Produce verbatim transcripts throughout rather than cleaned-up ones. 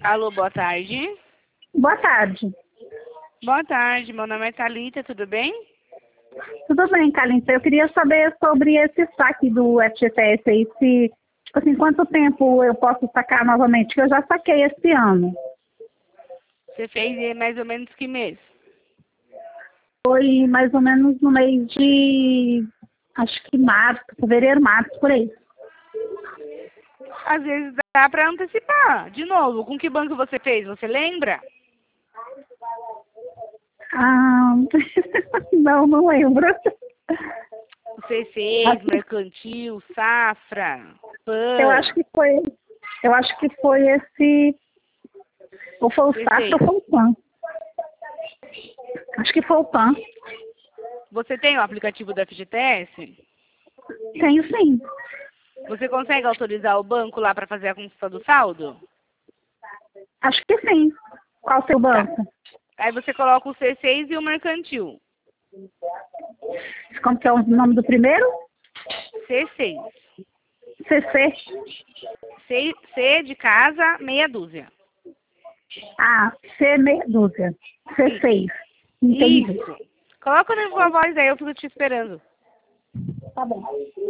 Alô, boa tarde. Boa tarde. Boa tarde, meu nome é Thalita, tudo bem? Tudo bem, Calinta? Eu queria saber sobre esse saque do F G T S aí, se, tipo assim, quanto tempo eu posso sacar novamente? Que eu já saquei esse ano. Você fez em mais ou menos que mês? Foi mais ou menos no mês de, acho que março, fevereiro, março, por aí. Às vezes dá para antecipar. De novo, com que banco você fez? Você lembra? Ah, não, não lembro. O C seis, Mercantil, Safra, Eu Pan. acho que foi, eu acho que foi esse, ou foi o C Safra seis. ou foi o Pan. Acho que foi o Pan. Você tem o aplicativo da F G T S? Tenho sim. Você consegue autorizar o banco lá para fazer a consulta do saldo? Acho que sim. Qual o seu Tá. banco? Aí você coloca o C seis e o Mercantil. Como que é o nome do primeiro? C seis. C C. C, C de casa, meia dúzia. Ah, C meia dúzia. C seis. Entendi. Isso. Coloca na sua voz aí, eu fico te esperando. Tá bom.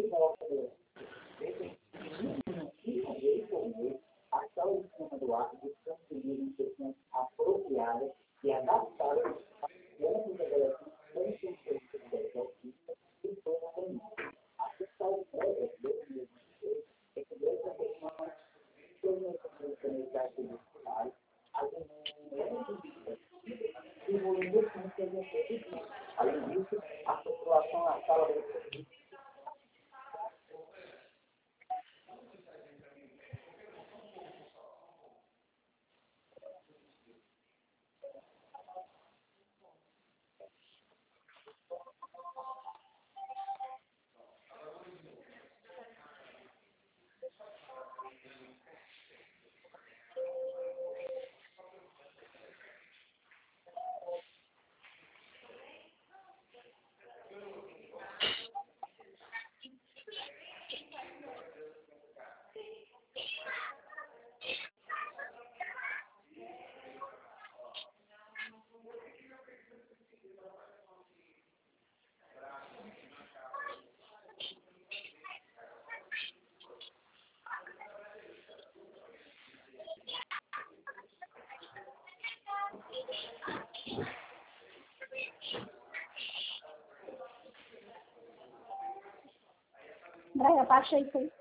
Vai, abaixa isso aí.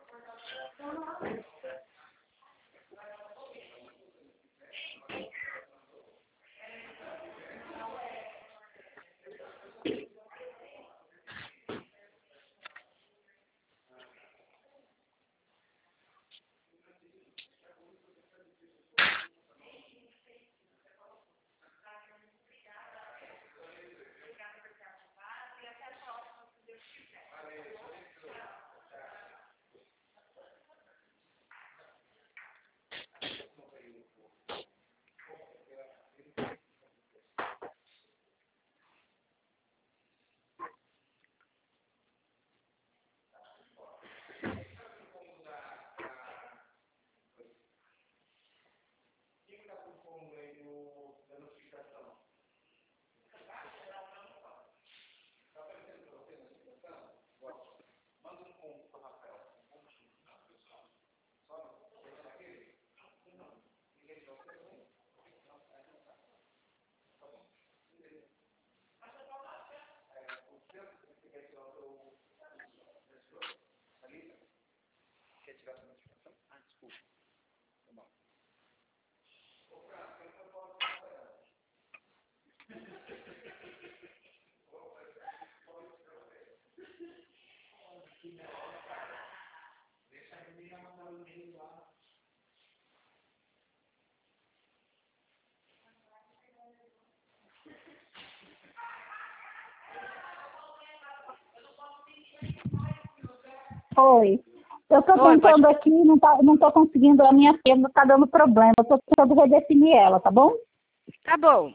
Oi. Eu tô Oi, pode... tentando aqui, não, tá, não tô conseguindo, a minha firma tá dando problema. Eu tô tentando redefinir ela, tá bom? Tá bom.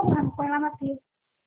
falando, põe lá na pia.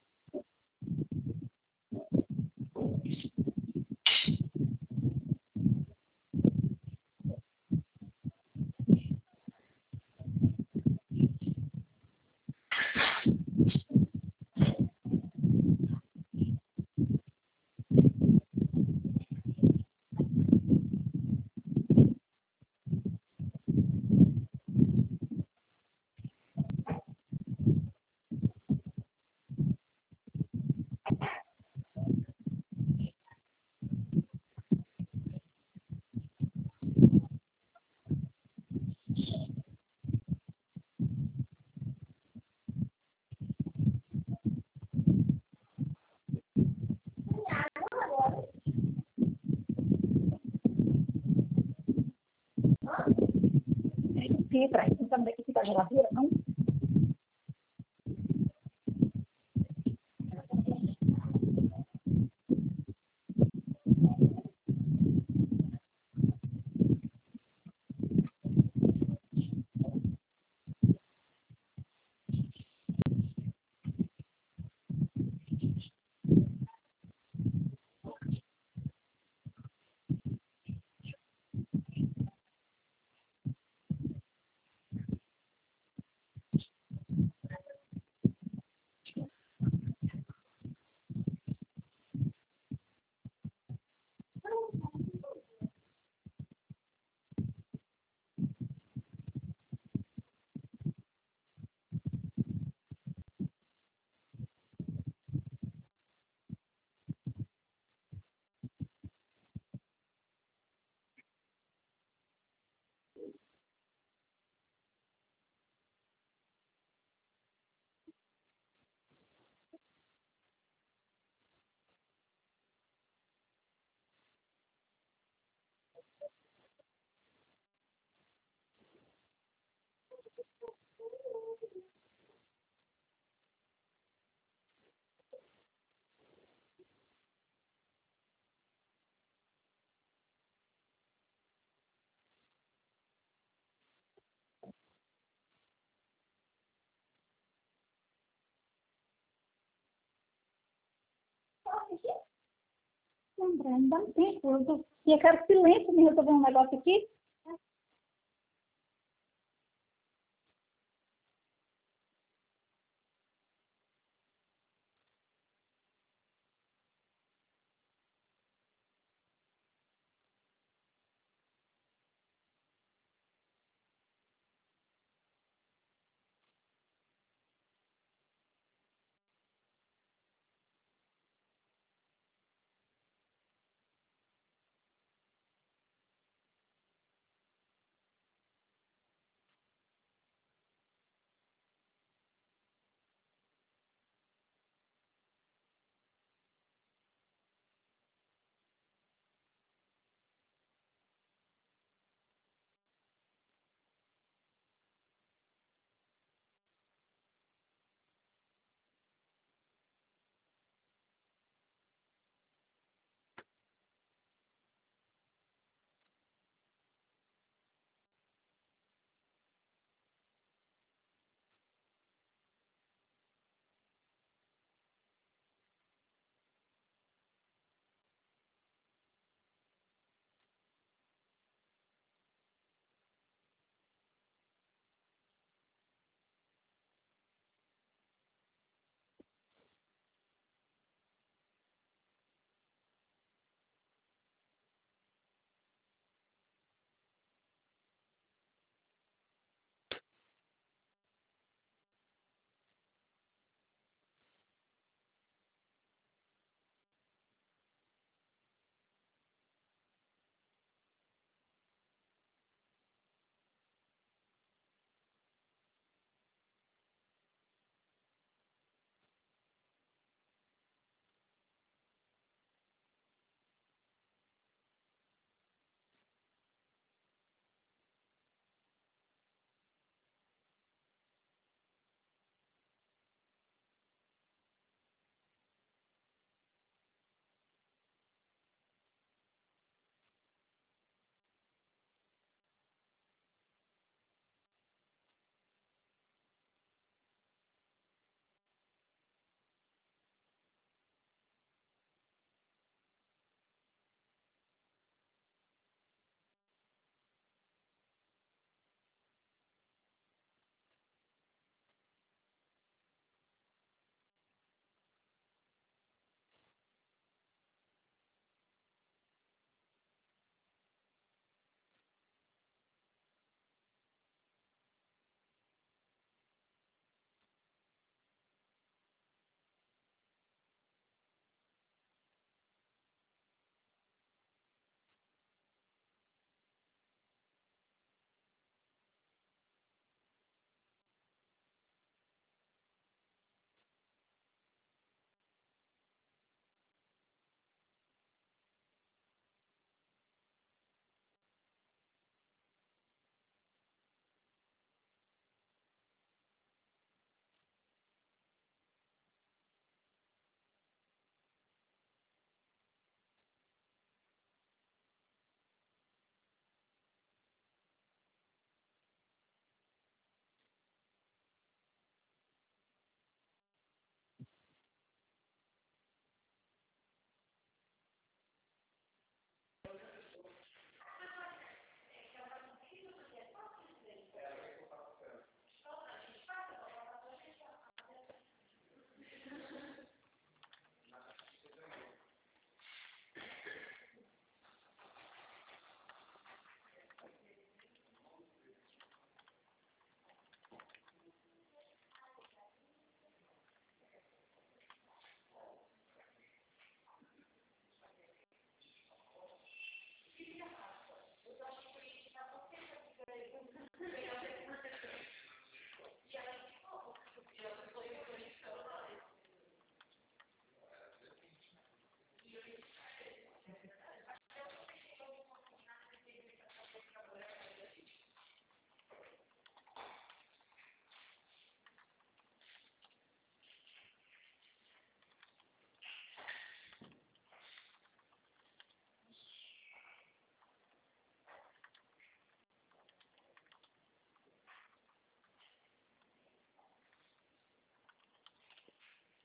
Pietra, você sabe daqui fica a geladeira, não? Lembrando, dá um tempo. Eu, tô... eu quero silêncio me resolver um negócio aqui.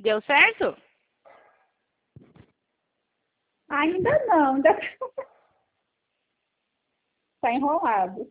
Deu certo? Ainda não, ainda tá enrolado.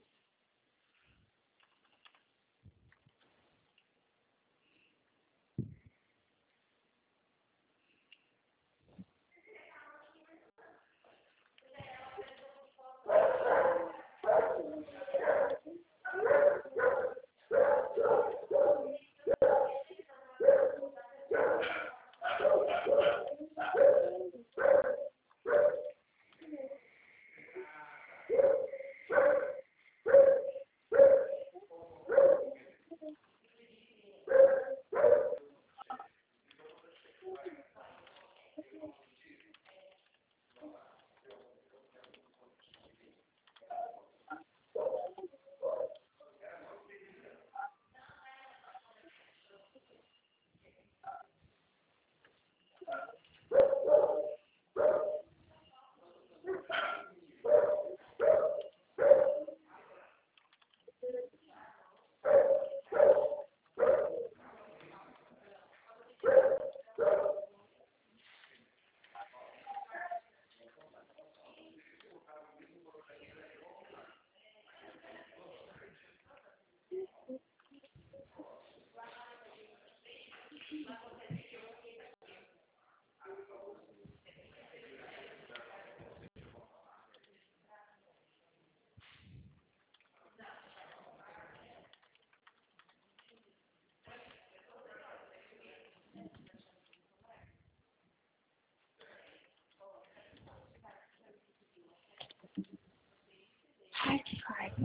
Ai, que raiva.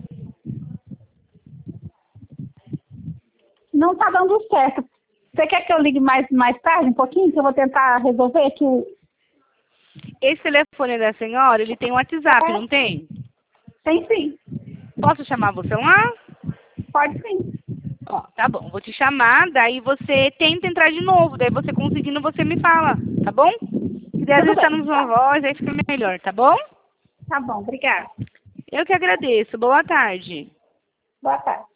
Não tá dando certo. Você quer que eu ligue mais, mais tarde, um pouquinho, que eu vou tentar resolver aqui o... Esse telefone da senhora, ele tem WhatsApp, É. não tem? Tem sim. Posso chamar você lá? Pode sim. Ó, tá bom, vou te chamar, daí você tenta entrar de novo, daí você conseguindo, você me fala, tá bom? Se der, às Tudo vezes tá bem. na mesma voz, aí fica melhor, tá bom? Tá bom, obrigada. Eu que agradeço, boa tarde. Boa tarde.